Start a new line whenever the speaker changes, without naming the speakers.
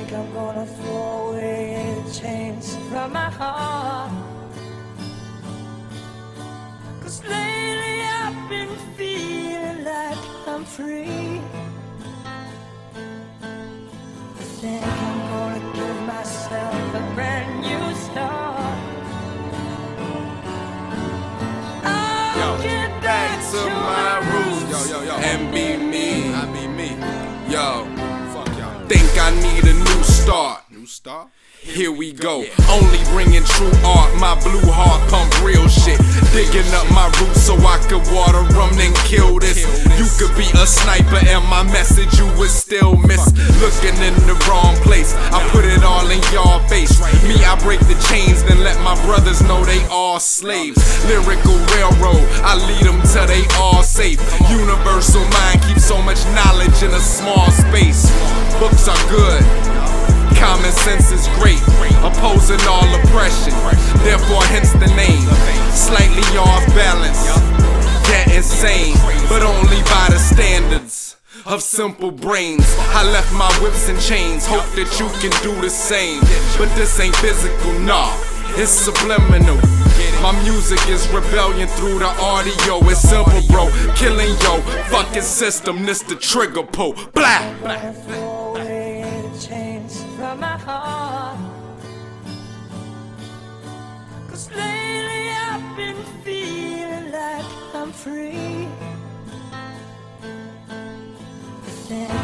think I'm gonna throw away the chains from my heart. 'Cause lately I've been feeling like I'm free. I think I'm gonna give myself a brand new start. I'll get back to my roots
and be me.
I be me.
Yo,
Fuck y'all.
think I need a new start.
New star?
Here we go, only bringing true art. My blue heart pump real shit. Digging up my roots so I could water them, then kill this. You could be a sniper and my message you would still miss. Looking in the wrong place, I put it all in your face. Me, I break the chains, then let my brothers know they all slaves. Lyrical railroad, I lead them till they all safe. Universal mind keeps so much knowledge in a small space. Books are good, common sense is great, opposing all oppression, therefore hence the name. Slightly off balance, yet insane, but only by the standards of simple brains. I left my whips and chains, hope that you can do the same. But this ain't physical, nah, it's subliminal. My music is rebellion through the audio. It's simple, bro, killing yo fucking system. This the trigger pull, blah.
throw away the chains from my heart. 'Cause lately I've been feeling like I'm free.